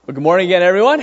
Well, good morning again, everyone.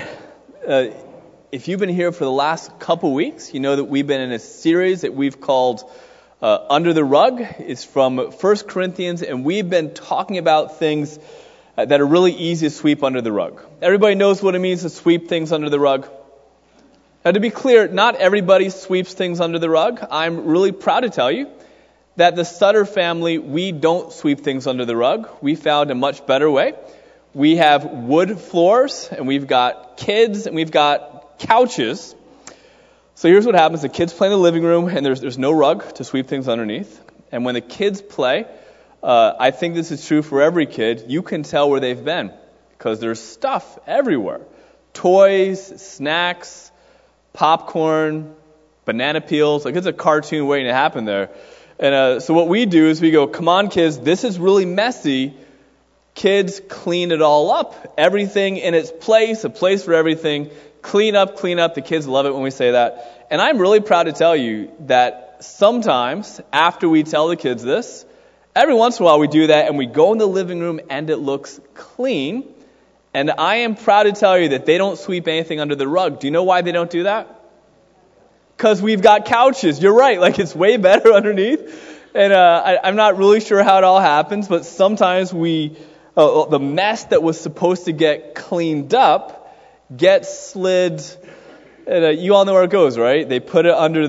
If you've been here for the last couple weeks, you know that we've been in a series that we've called Under the Rug. It's from 1 Corinthians, and we've been talking about things that are really easy to sweep under the rug. Everybody knows what it means to sweep things under the rug. Now, to be clear, not everybody sweeps things under the rug. I'm really proud to tell you that the Sutter family, we don't sweep things under the rug. We found a much better way. We have wood floors, and we've got kids, and we've got couches. So here's what happens. The kids play in the living room, and there's no rug to sweep things underneath. And when the kids play, I think this is true for every kid, you can tell where they've been, because there's stuff everywhere. Toys, snacks, popcorn, banana peels. Like, it's a cartoon waiting to happen there. And so what we do is we go, come on, kids, this is really messy. Kids, clean it all up. Everything in its place, a place for everything. Clean up, clean up. The kids love it when we say that. And I'm really proud to tell you that sometimes after we tell the kids this, every once in a while we do that and we go in the living room and it looks clean. And I am proud to tell you that they don't sweep anything under the rug. Do you know why they don't do that? Because we've got couches. You're right. Like, it's way better underneath. And I'm not really sure how it all happens, but sometimes the mess that was supposed to get cleaned up gets slid, and you all know where it goes, right? They put it under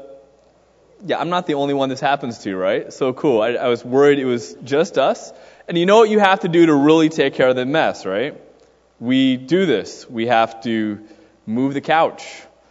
I'm not the only one this happens to, right? So cool. I was worried it was just us. And you know what you have to do to really take care of the mess, right? We do this. We have to move the couch.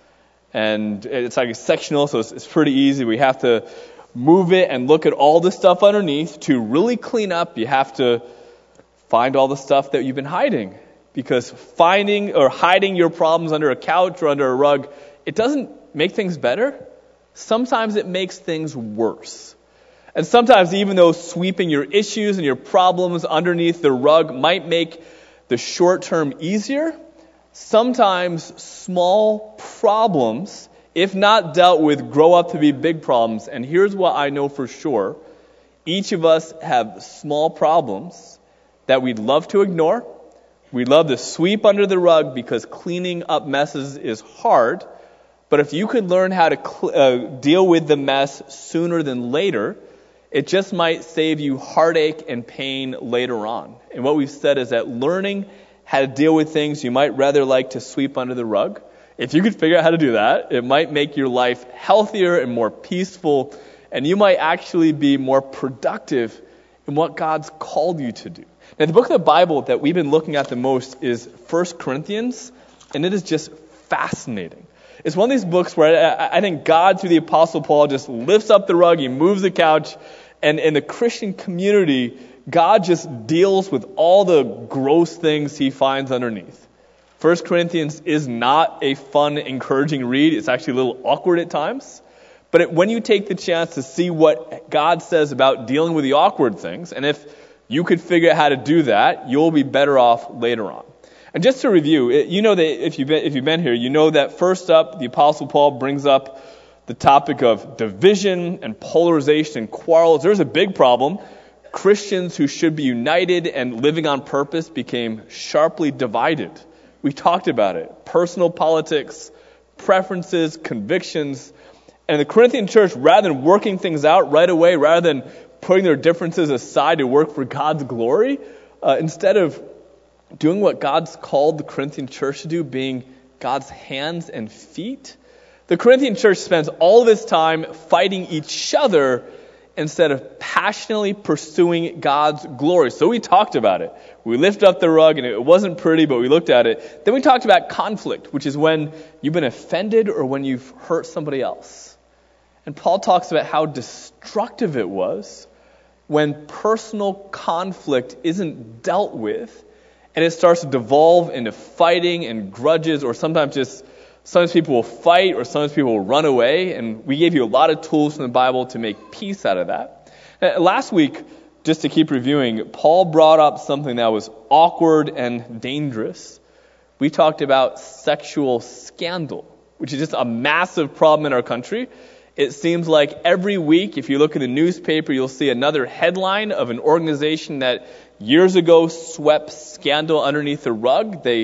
And it's like a sectional, so it's pretty easy. We have to move it and look at all the stuff underneath. To really clean up, you have to find all the stuff that you've been hiding. Because finding or hiding your problems under a couch or under a rug, it doesn't make things better. Sometimes it makes things worse. And sometimes even though sweeping your issues and your problems underneath the rug might make the short term easier, sometimes small problems, if not dealt with, grow up to be big problems. And here's what I know for sure. Each of us have small problems that we'd love to ignore. We'd love to sweep under the rug because cleaning up messes is hard. But if you could learn how to deal with the mess sooner than later, it just might save you heartache and pain later on. And what we've said is that learning how to deal with things you might rather like to sweep under the rug, if you could figure out how to do that, it might make your life healthier and more peaceful, and you might actually be more productive in what God's called you to do. Now, the book of the Bible that we've been looking at the most is 1 Corinthians, and it is just fascinating. It's one of these books where I think God, through the Apostle Paul, just lifts up the rug, he moves the couch, and in the Christian community, God just deals with all the gross things he finds underneath. 1 Corinthians is not a fun, encouraging read. It's actually a little awkward at times. But when you take the chance to see what God says about dealing with the awkward things, and if you could figure out how to do that, you'll be better off later on. And just to review, you know that if you've been here, you know that first up, the Apostle Paul brings up the topic of division and polarization and quarrels. There's a big problem. Christians who should be united and living on purpose became sharply divided. We talked about it. Personal politics, preferences, convictions. And the Corinthian church, rather than working things out right away, rather than putting their differences aside to work for God's glory, instead of doing what God's called the Corinthian church to do, being God's hands and feet, the Corinthian church spends all of its time fighting each other instead of passionately pursuing God's glory. So we talked about it. We lifted up the rug, and it wasn't pretty, but we looked at it. Then we talked about conflict, which is when you've been offended or when you've hurt somebody else. And Paul talks about how destructive it was when personal conflict isn't dealt with, and it starts to devolve into fighting and grudges, or sometimes people will fight, or sometimes people will run away. And we gave you a lot of tools from the Bible to make peace out of that. Last week, just to keep reviewing, Paul brought up something that was awkward and dangerous. We talked about sexual scandal, which is just a massive problem in our country. It seems like every week, if you look in the newspaper, you'll see another headline of an organization that years ago swept scandal underneath the rug. They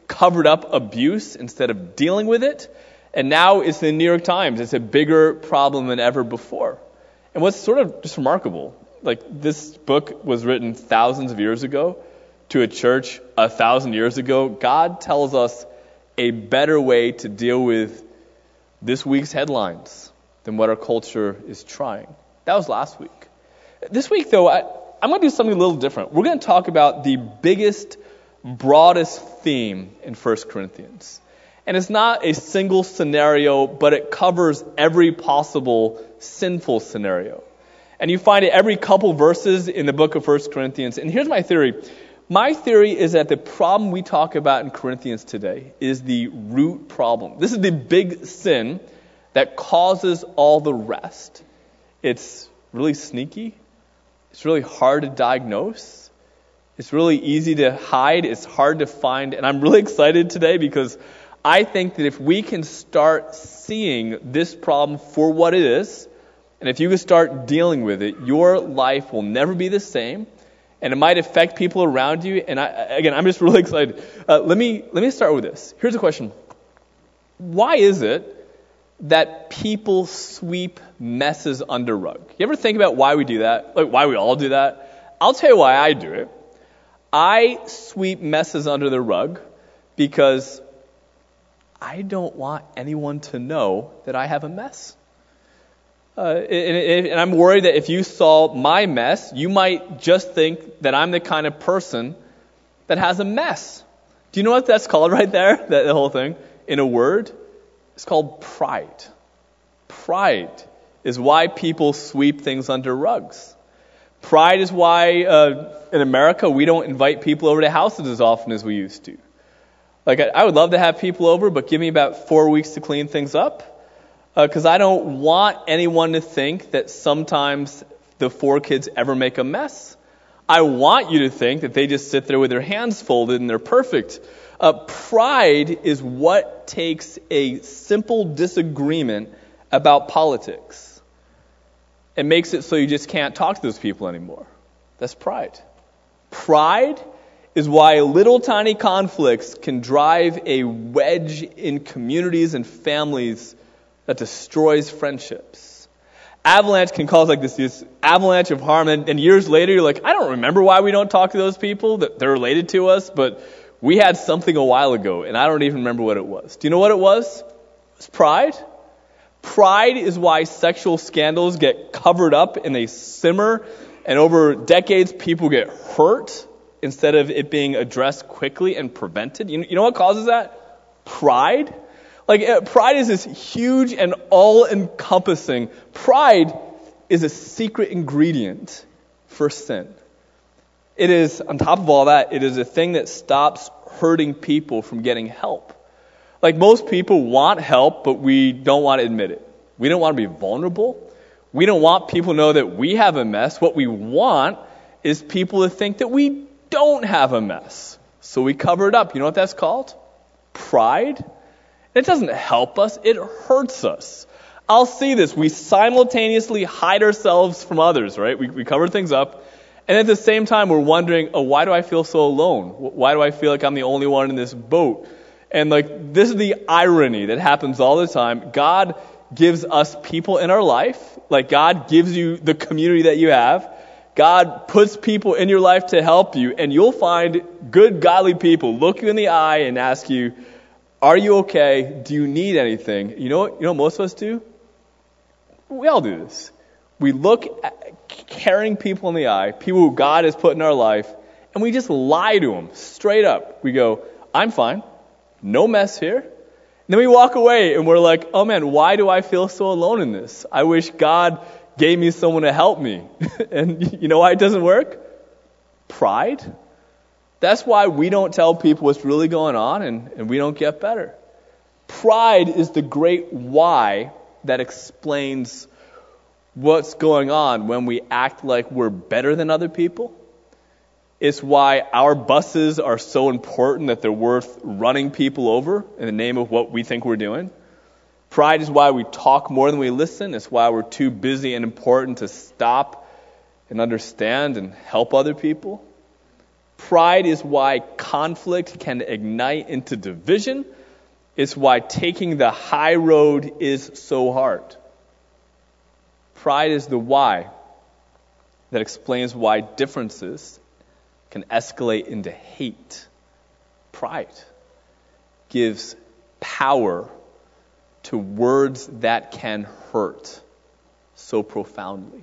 covered up abuse instead of dealing with it. And now it's in the New York Times. It's a bigger problem than ever before. And what's sort of just remarkable, like this book was written thousands of years ago to a church 1,000 years ago. God tells us a better way to deal with this week's headlines than what our culture is trying. That was last week. This week, though, I'm going to do something a little different. We're going to talk about the biggest, broadest theme in 1 Corinthians. And it's not a single scenario, but it covers every possible sinful scenario. And you find it every couple verses in the book of 1 Corinthians. And here's my theory. My theory is that the problem we talk about in Corinthians today is the root problem. This is the big sin that causes all the rest. It's really sneaky. It's really hard to diagnose. It's really easy to hide. It's hard to find. And I'm really excited today because I think that if we can start seeing this problem for what it is, and if you can start dealing with it, your life will never be the same. And it might affect people around you. And I'm just really excited. Let me start with this. Here's a question. Why is it that people sweep messes under rug? You ever think about why we do that? Like why we all do that? I'll tell you why I do it. I sweep messes under the rug because I don't want anyone to know that I have a mess. And I'm worried that if you saw my mess, you might just think that I'm the kind of person that has a mess. Do you know what that's called right there? That the whole thing? In a word? It's called pride. Pride is why people sweep things under rugs. Pride is why in America we don't invite people over to houses as often as we used to. Like I would love to have people over, but give me about 4 weeks to clean things up. Because I don't want anyone to think that sometimes the 4 kids ever make a mess. I want you to think that they just sit there with their hands folded and they're perfect. Pride is what takes a simple disagreement about politics and makes it so you just can't talk to those people anymore. That's pride. Pride is why little tiny conflicts can drive a wedge in communities and families that destroys friendships. Avalanche can cause like this avalanche of harm, and years later you're like, I don't remember why we don't talk to those people that they're related to us, but we had something a while ago, and I don't even remember what it was. Do you know what it was? It was pride. Pride is why sexual scandals get covered up and they simmer, and over decades people get hurt instead of it being addressed quickly and prevented. You know what causes that? Pride. Like, pride is this huge and all-encompassing. Pride is a secret ingredient for sin. It is, on top of all that, it is a thing that stops hurting people from getting help. Like, most people want help, but we don't want to admit it. We don't want to be vulnerable. We don't want people to know that we have a mess. What we want is people to think that we don't have a mess. So we cover it up. You know what that's called? Pride. It doesn't help us, it hurts us. I'll see this. We simultaneously hide ourselves from others, right? We cover things up. And at the same time, we're wondering, why do I feel so alone? Why do I feel like I'm the only one in this boat? And like, this is the irony that happens all the time. God gives us people in our life. Like, God gives you the community that you have. God puts people in your life to help you. And you'll find good, godly people look you in the eye and ask you, are you okay? Do you need anything? You know what most of us do? We all do this. We look at caring people in the eye, people who God has put in our life, and we just lie to them straight up. We go, I'm fine. No mess here. And then we walk away and we're like, oh man, why do I feel so alone in this? I wish God gave me someone to help me. And you know why it doesn't work? Pride. That's why we don't tell people what's really going on and we don't get better. Pride is the great why that explains what's going on when we act like we're better than other people. It's why our buses are so important that they're worth running people over in the name of what we think we're doing. Pride is why we talk more than we listen. It's why we're too busy and important to stop and understand and help other people. Pride is why conflict can ignite into division. It's why taking the high road is so hard. Pride is the why that explains why differences can escalate into hate. Pride gives power to words that can hurt so profoundly.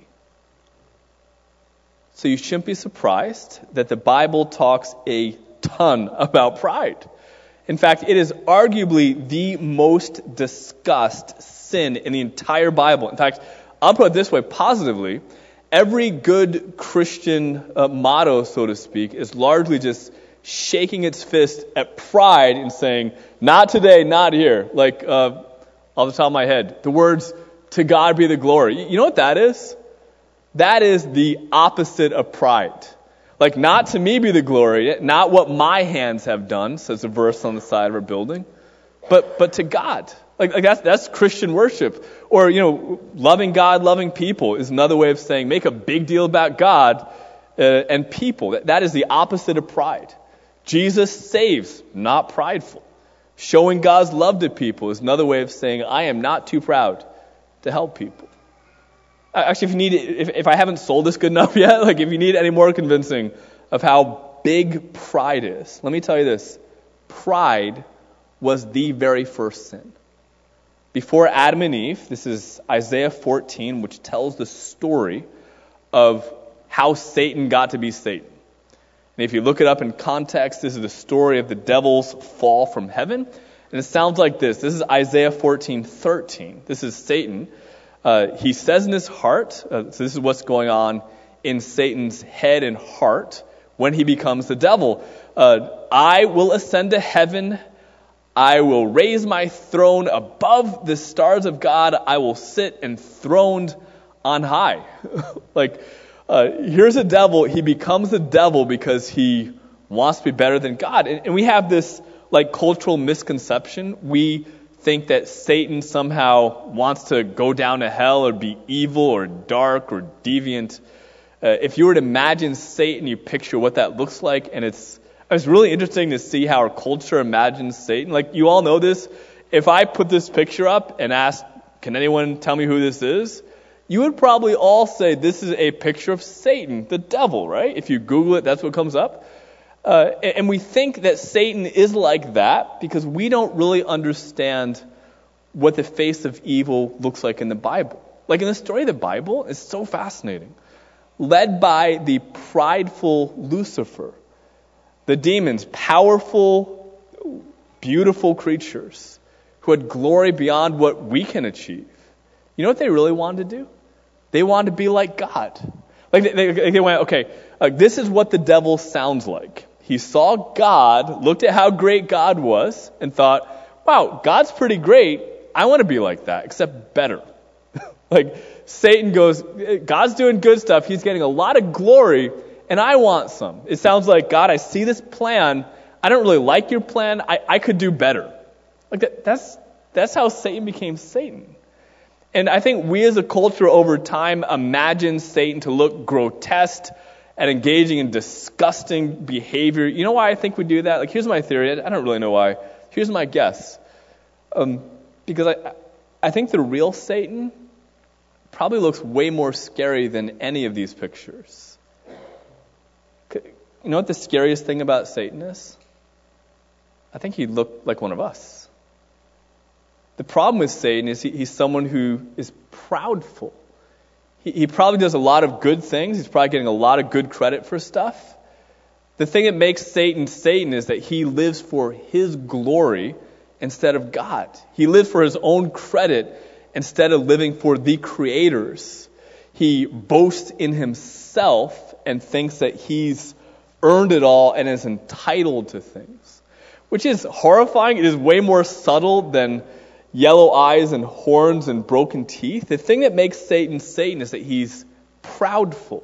So you shouldn't be surprised that the Bible talks a ton about pride. In fact, it is arguably the most discussed sin in the entire Bible. In fact, I'll put it this way, positively, every good Christian motto, so to speak, is largely just shaking its fist at pride and saying, not today, not here. Like, off the top of my head, the words, to God be the glory. You know what that is? That is the opposite of pride. Like, not to me be the glory, not what my hands have done, says a verse on the side of our building, but to God. Like that's Christian worship. Or, loving God, loving people is another way of saying make a big deal about God and people. That is the opposite of pride. Jesus saves, not prideful. Showing God's love to people is another way of saying I am not too proud to help people. Actually, if I haven't sold this good enough yet, like if you need any more convincing of how big pride is, let me tell you this. Pride was the very first sin. Before Adam and Eve, this is Isaiah 14, which tells the story of how Satan got to be Satan. And if you look it up in context, this is the story of the devil's fall from heaven. And it sounds like this. This is Isaiah 14:13. This is Satan. He says in his heart, so this is what's going on in Satan's head and heart when he becomes the devil. I will ascend to heaven. I will raise my throne above the stars of God. I will sit enthroned on high. Here's a devil. He becomes the devil because he wants to be better than God. And we have this cultural misconception. We think that Satan somehow wants to go down to hell or be evil or dark or deviant. If you were to imagine Satan, you picture what that looks like, and it's really interesting to see how our culture imagines Satan. You all know this. If I put this picture up and asked, can anyone tell me who this is? You would probably all say this is a picture of Satan, the devil, right? If you Google it, that's what comes up. And we think that Satan is like that because we don't really understand what the face of evil looks like in the Bible. In the story of the Bible, it's so fascinating. Led by the prideful Lucifer, the demons, powerful, beautiful creatures who had glory beyond what we can achieve. You know what they really wanted to do? They wanted to be like God. They went, okay, this is what the devil sounds like. He saw God, looked at how great God was, and thought, wow, God's pretty great. I want to be like that, except better. Satan goes, God's doing good stuff. He's getting a lot of glory, and I want some. It sounds like, God, I see this plan. I don't really like your plan. I could do better. That's how Satan became Satan. And I think we as a culture over time imagine Satan to look grotesque and engaging in disgusting behavior. You know why I think we do that? Here's my theory. I don't really know why. Here's my guess. Because I think the real Satan probably looks way more scary than any of these pictures. You know what the scariest thing about Satan is? I think he looked like one of us. The problem with Satan is he's someone who is proudful. He probably does a lot of good things. He's probably getting a lot of good credit for stuff. The thing that makes Satan Satan is that he lives for his glory instead of God. He lives for his own credit instead of living for the creators. He boasts in himself and thinks that he's earned it all and is entitled to things, which is horrifying. It is way more subtle than yellow eyes and horns and broken teeth. The thing that makes Satan Satan is that he's proudful.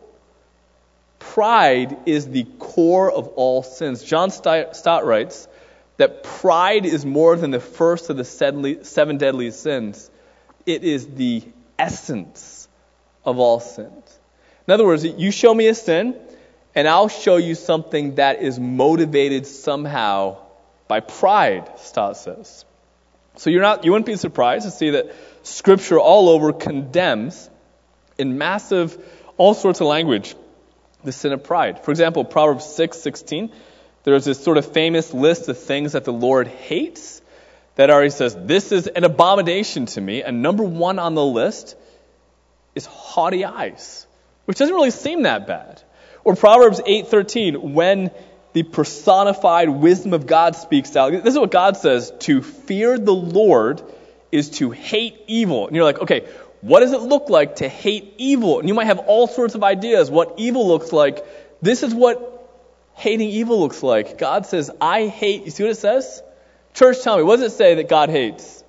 Pride is the core of all sins. John Stott writes that pride is more than the first of the seven deadly sins. It is the essence of all sins. In other words, you show me a sin, and I'll show you something that is motivated somehow by pride, Stott says. So you wouldn't be surprised to see that Scripture all over condemns in massive, all sorts of language, the sin of pride. For example, Proverbs 6:16, there's this sort of famous list of things that the Lord hates that already says, this is an abomination to me. And number one on the list is haughty eyes, which doesn't really seem that bad. Or Proverbs 8:13, when the personified wisdom of God speaks out. This is what God says, to fear the Lord is to hate evil. And you're like, okay, what does it look like to hate evil? And you might have all sorts of ideas what evil looks like. This is what hating evil looks like. God says, I hate, you see what it says? Church, tell me, what does it say that God hates?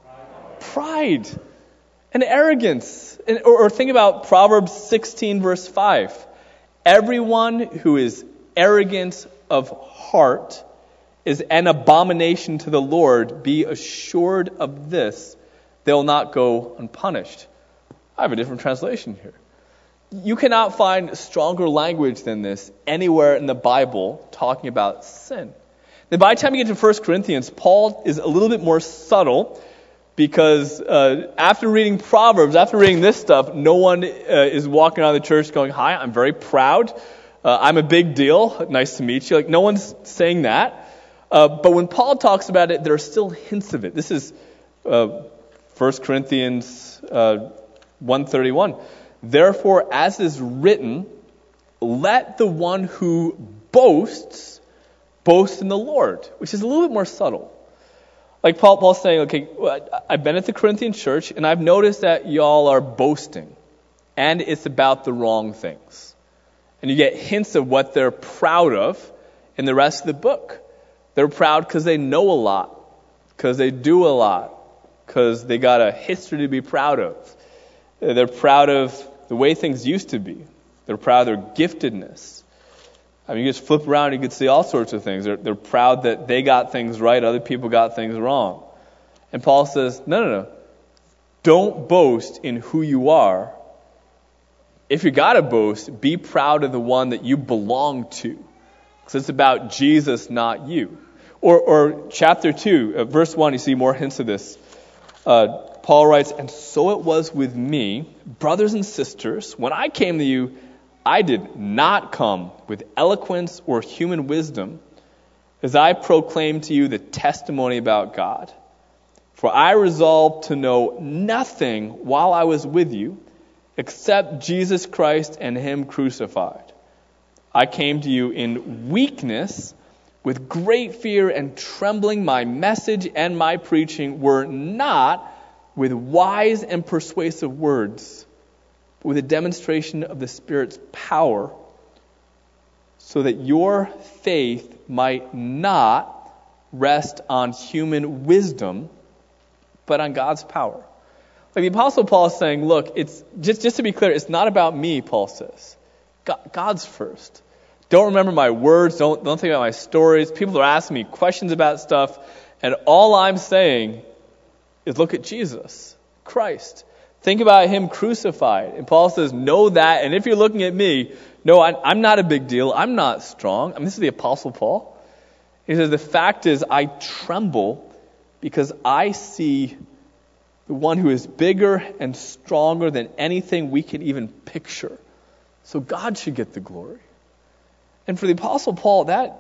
Pride and arrogance. Or think about Proverbs 16, verse 5. Everyone who is arrogant of heart is an abomination to the Lord. Be assured of this, they will not go unpunished. I have a different translation here. You cannot find stronger language than this anywhere in the Bible talking about sin. Then by the time you get to 1 Corinthians, Paul is a little bit more subtle because after reading Proverbs, after reading this stuff, no one is walking around the church going, hi, I'm very proud. I'm a big deal. Nice to meet you. Like, no one's saying that. But when Paul talks about it, there are still hints of it. This is 1 Corinthians 1:31. Therefore, as is written, let the one who boasts boast in the Lord, which is a little bit more subtle. Like Paul's saying, okay, I've been at the Corinthian church, and I've noticed that y'all are boasting, and it's about the wrong things. And you get hints of what they're proud of in the rest of the book. They're proud because they know a lot, because they do a lot, because they got a history to be proud of. They're proud of the way things used to be. They're proud of their giftedness. I mean, you just flip around and you can see all sorts of things. They're proud that they got things right, other people got things wrong. And Paul says, no. Don't boast in who you are. If you got to boast, be proud of the one that you belong to. Because it's about Jesus, not you. Or chapter 2, verse 1, you see more hints of this. Paul writes, and so it was with me, brothers and sisters, when I came to you, I did not come with eloquence or human wisdom, as I proclaimed to you the testimony about God. For I resolved to know nothing while I was with you, except Jesus Christ and Him crucified. I came to you in weakness, with great fear and trembling. My message and my preaching were not with wise and persuasive words, but with a demonstration of the Spirit's power, so that your faith might not rest on human wisdom, but on God's power. Like the Apostle Paul is saying, look, it's just to be clear, it's not about me, Paul says. God's first. Don't remember my words. Don't think about my stories. People are asking me questions about stuff, and all I'm saying is look at Jesus, Christ. Think about Him crucified. And Paul says, know that, and if you're looking at me, no, I'm not a big deal. I'm not strong. I mean, this is the Apostle Paul. He says, the fact is, I tremble because I see the one who is bigger and stronger than anything we could even picture. So God should get the glory. And for the Apostle Paul, that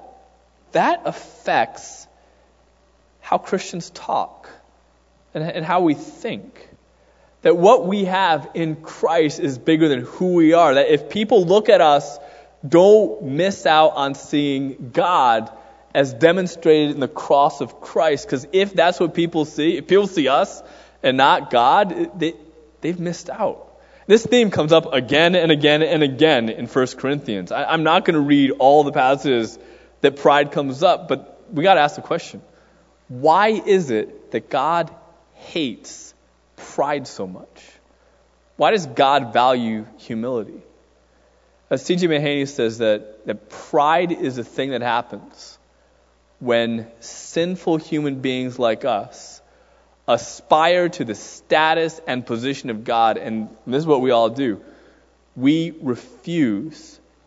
affects how Christians talk and how we think. That what we have in Christ is bigger than who we are. That if people look at us, don't miss out on seeing God as demonstrated in the cross of Christ. Because if that's what people see, if people see us and not God, they've missed out. This theme comes up again and again and again in 1 Corinthians. I'm not going to read all the passages that pride comes up, but we got to ask the question. Why is it that God hates pride so much? Why does God value humility? As C.J. Mahaney says that pride is a thing that happens when sinful human beings like us aspire to the status and position of God, and this is what we all do. We refuse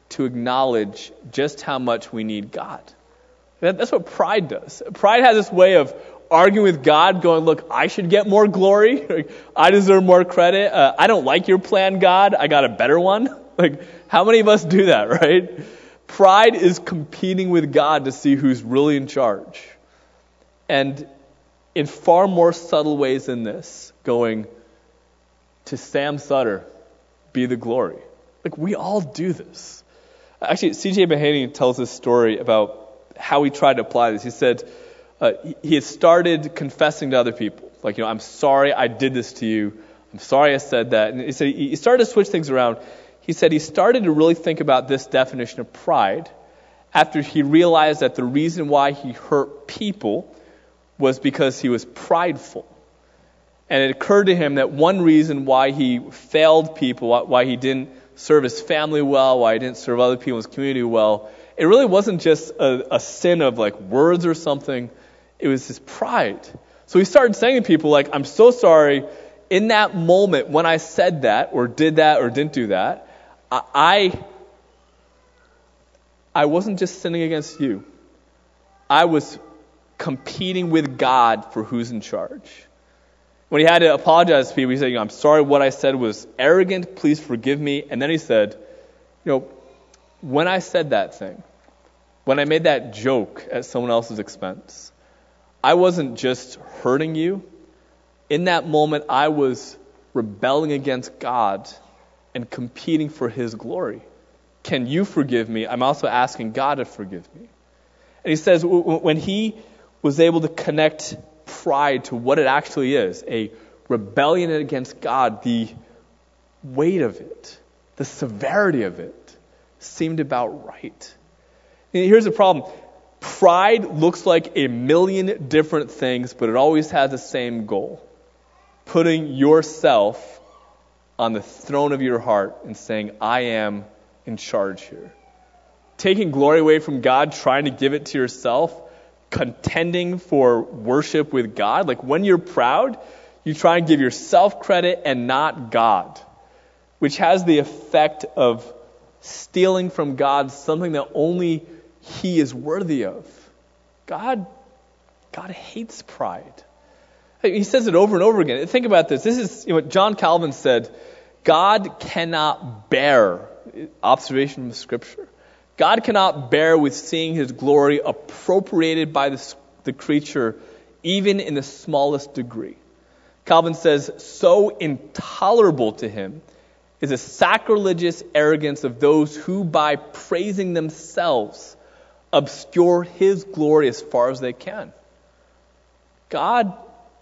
to acknowledge just how much we need God. That's what pride does. Pride has this way of arguing with God, going, look, I should get more glory. I deserve more credit. I don't like your plan, God. I got a better one. How many of us do that, right? Pride is competing with God to see who's really in charge. And in far more subtle ways than this, going, to Sam Sutter be the glory. We all do this. Actually, C.J. Mahaney tells this story about how he tried to apply this. He said he had started confessing to other people. I'm sorry I did this to you. I'm sorry I said that. And he said he started to switch things around. He said he started to really think about this definition of pride after he realized that the reason why he hurt people was because he was prideful. And it occurred to him that one reason why he failed people, why he didn't serve his family well, why he didn't serve other people in his community well, it really wasn't just a sin of words or something. It was his pride. So he started saying to people I'm so sorry. In that moment when I said that or did that or didn't do that, I wasn't just sinning against you. I was competing with God for who's in charge. When he had to apologize to people, he said, I'm sorry what I said was arrogant. Please forgive me. And then he said, when I said that thing, when I made that joke at someone else's expense, I wasn't just hurting you. In that moment, I was rebelling against God and competing for his glory. Can you forgive me? I'm also asking God to forgive me. And he says when he was able to connect pride to what it actually is, a rebellion against God, the weight of it, the severity of it, seemed about right. And here's the problem. Pride looks like a million different things, but it always has the same goal. Putting yourself on the throne of your heart and saying, I am in charge here. Taking glory away from God, trying to give it to yourself, contending for worship with God. When you're proud, you try and give yourself credit and not God, which has the effect of stealing from God something that only he is worthy of. God hates pride. He says it over and over again. Think about this. This is what John Calvin said. God cannot bear, observation from Scripture, God cannot bear with seeing his glory appropriated by the creature, even in the smallest degree. Calvin says, so intolerable to him is a sacrilegious arrogance of those who, by praising themselves, obscure his glory as far as they can. God,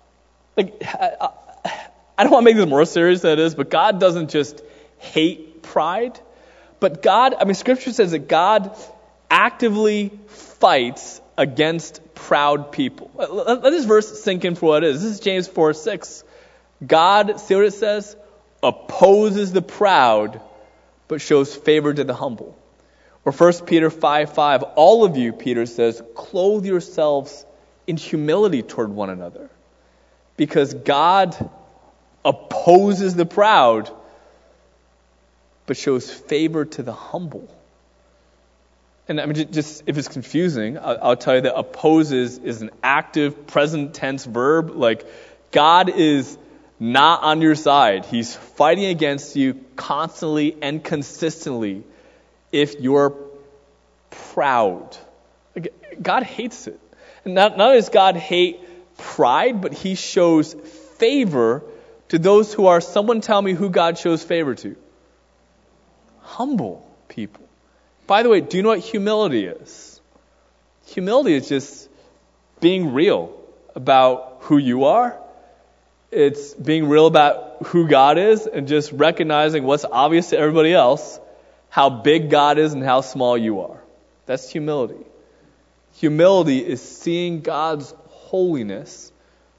I don't want to make this more serious than it is, but God doesn't just hate pride. But Scripture says that God actively fights against proud people. Let this verse sink in for what it is. This is James 4:6. God, see what it says? Opposes the proud, but shows favor to the humble. Or 1 Peter 5:5. All of you, Peter says, clothe yourselves in humility toward one another. Because God opposes the proud, but shows favor to the humble. And just if it's confusing, I'll tell you that opposes is an active present tense verb. God is not on your side. He's fighting against you constantly and consistently if you're proud. God hates it. And not only does God hate pride, but he shows favor to those who are, someone tell me who God shows favor to. Humble people. By the way, do you know what humility is? Humility is just being real about who you are. It's being real about who God is and just recognizing what's obvious to everybody else, how big God is and how small you are. That's humility. Humility is seeing God's holiness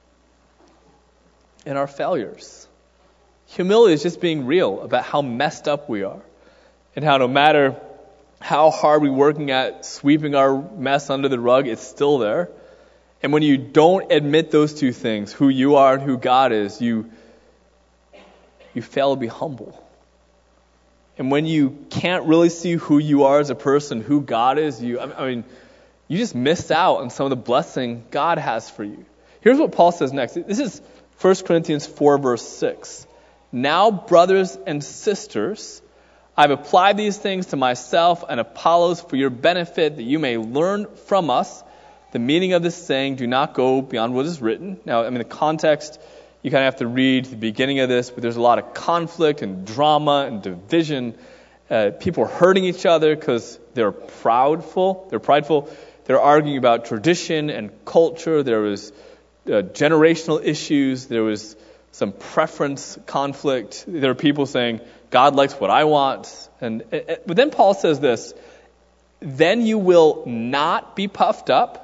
in our failures. Humility is just being real about how messed up we are. And how no matter how hard we're working at sweeping our mess under the rug, it's still there. And when you don't admit those two things, who you are and who God is, you fail to be humble. And when you can't really see who you are as a person, who God is, you just miss out on some of the blessing God has for you. Here's what Paul says next. This is 1 Corinthians 4, verse 6. Now, brothers and sisters, I've applied these things to myself and Apollos for your benefit, that you may learn from us the meaning of this saying, do not go beyond what is written. Now, the context, you kind of have to read the beginning of this, but there's a lot of conflict and drama and division. People are hurting each other because they're prideful. They're arguing about tradition and culture. There was generational issues. There was some preference conflict. There are people saying, God likes what I want. But then Paul says this, then you will not be puffed up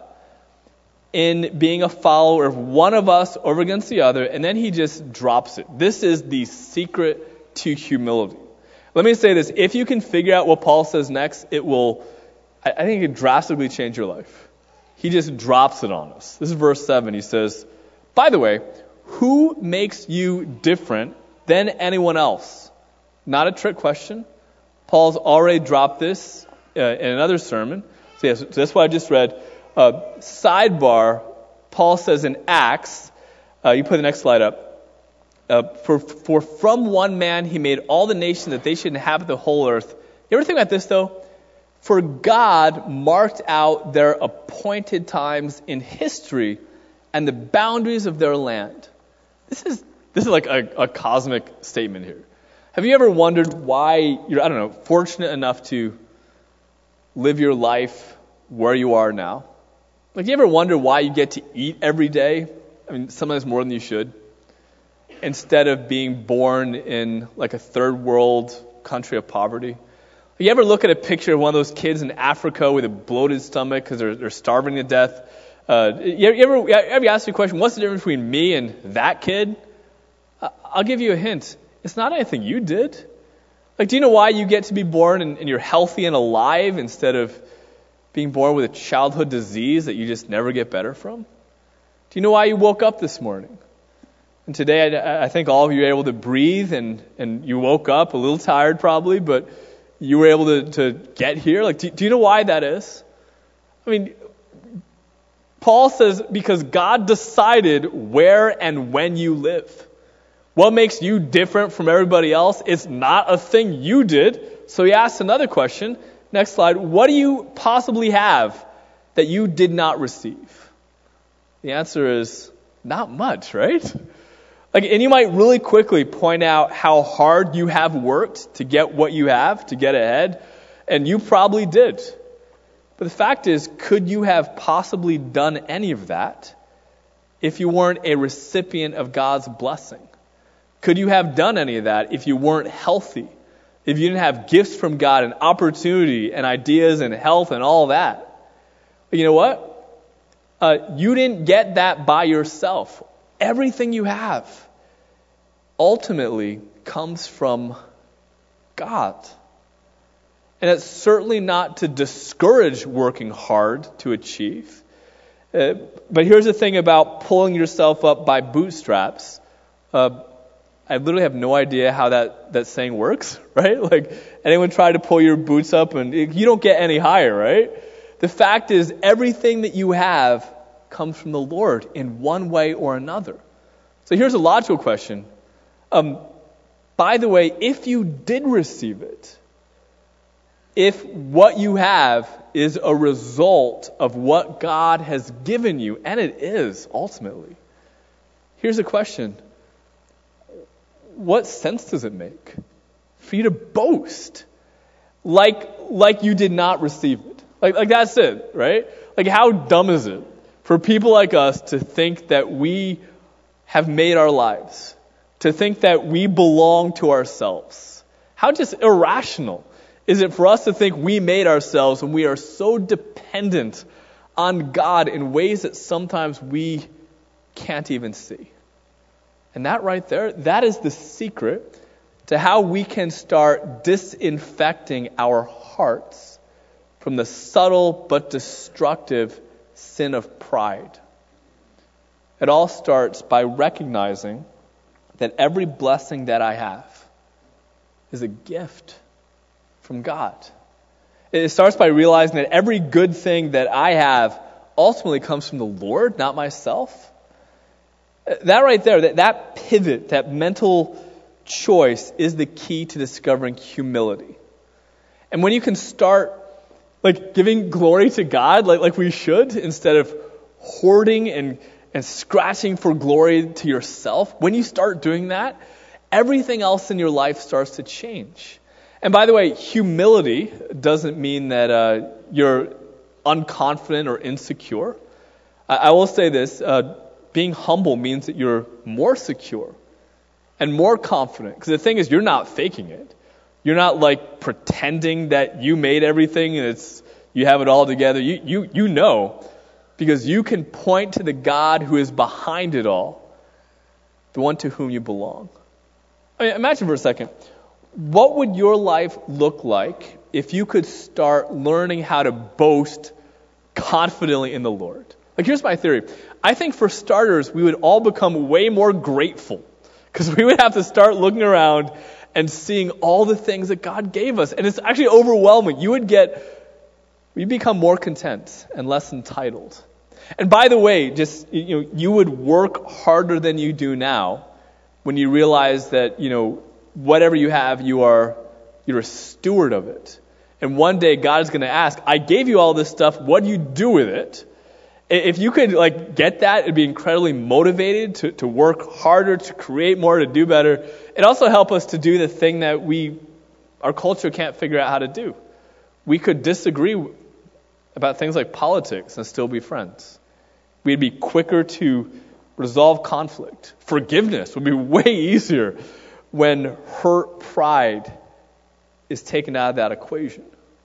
in being a follower of one of us over against the other. And then he just drops it. This is the secret to humility. Let me say this. If you can figure out what Paul says next, I think it could drastically change your life. He just drops it on us. This is verse 7. He says, by the way, who makes you different than anyone else? Not a trick question. Paul's already dropped this in another sermon. So that's what I just read. Sidebar, Paul says in Acts, you put the next slide up, for from one man he made all the nations that they should inhabit the whole earth. You ever think about this though? For God marked out their appointed times in history and the boundaries of their land. This is like a cosmic statement here. Have you ever wondered why you're, fortunate enough to live your life where you are now? Like, you ever wonder why you get to eat every day? Sometimes more than you should. Instead of being born in like a third world country of poverty. You ever look at a picture of one of those kids in Africa with a bloated stomach because they're starving to death? You ever ask the question, what's the difference between me and that kid? I'll give you a hint. It's not anything you did. Like, do you know why you get to be born and you're healthy and alive instead of being born with a childhood disease that you just never get better from? Do you know why you woke up this morning? And today, I think all of you were able to breathe and you woke up a little tired probably, but you were able to get here. Like, do you know why that is? Paul says because God decided where and when you live. What makes you different from everybody else? It's not a thing you did. So he asks another question. Next slide. What do you possibly have that you did not receive? The answer is not much, right? And you might really quickly point out how hard you have worked to get what you have, to get ahead. And you probably did. But the fact is, could you have possibly done any of that if you weren't a recipient of God's blessing? Could you have done any of that if you weren't healthy? If you didn't have gifts from God and opportunity and ideas and health and all that? But you know what? You didn't get that by yourself. Everything you have ultimately comes from God. And it's certainly not to discourage working hard to achieve. But here's the thing about pulling yourself up by bootstraps. I literally have no idea how that saying works, right? Like, anyone try to pull your boots up and you don't get any higher, right? The fact is, everything that you have comes from the Lord in one way or another. So here's a logical question. By the way, if you did receive it, if what you have is a result of what God has given you, and it is ultimately, here's a question. What sense does it make for you to boast like you did not receive it? Like that's it, right? Like, how dumb is it for people like us to think that we have made our lives, to think that we belong to ourselves? How just irrational is it for us to think we made ourselves when we are so dependent on God in ways that sometimes we can't even see? And that right there, that is the secret to how we can start disinfecting our hearts from the subtle but destructive sin of pride. It all starts by recognizing that every blessing that I have is a gift from God. It starts by realizing that every good thing that I have ultimately comes from the Lord, not myself. That right there, that pivot, that mental choice is the key to discovering humility. And when you can start giving glory to God like we should, instead of hoarding and scratching for glory to yourself, when you start doing that, everything else in your life starts to change. And by the way, humility doesn't mean that you're unconfident or insecure. I will say this, being humble means that you're more secure and more confident. Because the thing is, you're not faking it. You're not pretending that you made everything and you have it all together. You know, because you can point to the God who is behind it all, the one to whom you belong. I mean, imagine for a second, what would your life look like if you could start learning how to boast confidently in the Lord? Here's my theory. I think for starters, we would all become way more grateful, because we would have to start looking around and seeing all the things that God gave us. And it's actually overwhelming. You'd become more content and less entitled. And by the way, you would work harder than you do now when you realize that, whatever you have, you're a steward of it. And one day God is going to ask, I gave you all this stuff, what do you do with it? If you could get that, it'd be incredibly motivated to work harder, to create more, to do better. It also help us to do the thing that our culture can't figure out how to do. We could disagree about things like politics and still be friends. We'd be quicker to resolve conflict. Forgiveness would be way easier when hurt pride is taken out of that equation.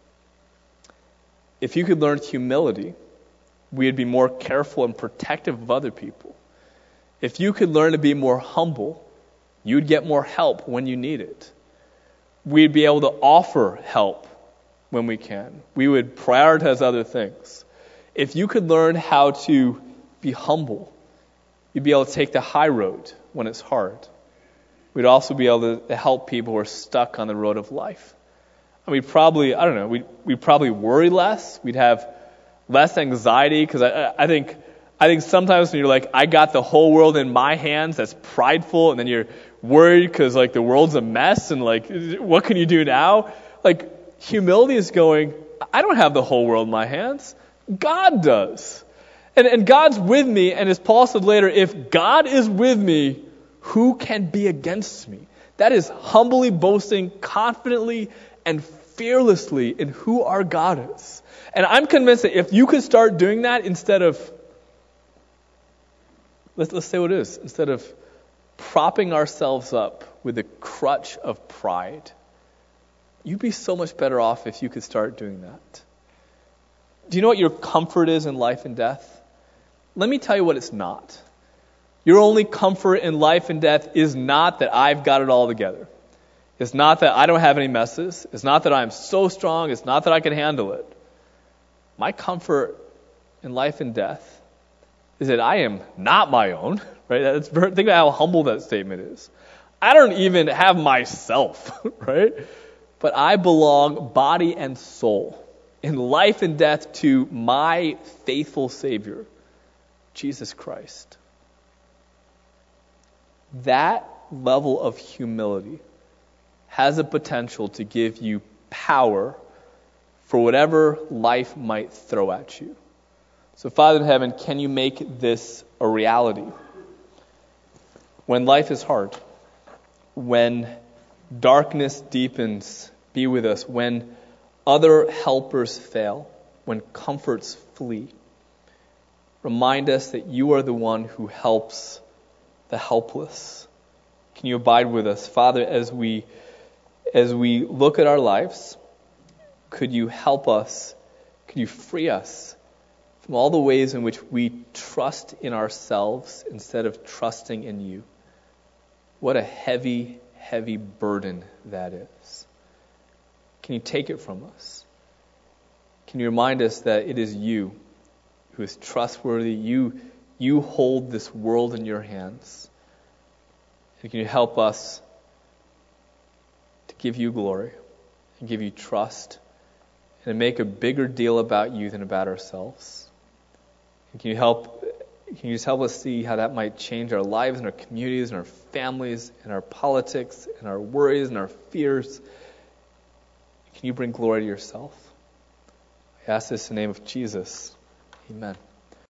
If you could learn humility, we'd be more careful and protective of other people. If you could learn to be more humble, you'd get more help when you need it. We'd be able to offer help when we can. We would prioritize other things. If you could learn how to be humble, you'd be able to take the high road when it's hard. We'd also be able to help people who are stuck on the road of life. And we'd probably worry less. We'd have less anxiety, because I think sometimes when you're like, I got the whole world in my hands, that's prideful, and then you're worried because the world's a mess, and what can you do now? Humility is going, I don't have the whole world in my hands. God does. And God's with me, and as Paul said later, if God is with me, who can be against me? That is humbly boasting confidently and fearlessly in who our God is. And I'm convinced that if you could start doing that instead of, let's say what it is, instead of propping ourselves up with the crutch of pride, you'd be so much better off if you could start doing that. Do you know what your comfort is in life and death? Let me tell you what it's not. Your only comfort in life and death is not that I've got it all together. It's not that I don't have any messes. It's not that I'm so strong. It's not that I can handle it. My comfort in life and death is that I am not my own. Right? Think about how humble that statement is. I don't even have myself, right? But I belong body and soul in life and death to my faithful Savior, Jesus Christ. That level of humility has a potential to give you power for whatever life might throw at you. So, Father in heaven, can you make this a reality? When life is hard, when darkness deepens, be with us. When other helpers fail, when comforts flee, remind us that you are the one who helps the helpless. Can you abide with us? Father, as we look at our lives, could you help us, could you free us from all the ways in which we trust in ourselves instead of trusting in you? What a heavy, heavy burden that is. Can you take it from us? Can you remind us that it is you who is trustworthy? You hold this world in your hands. And can you help us to give you glory and give you trust and make a bigger deal about you than about ourselves? And can you just help us see how that might change our lives and our communities and our families and our politics and our worries and our fears? Can you bring glory to yourself? I ask this in the name of Jesus. Amen.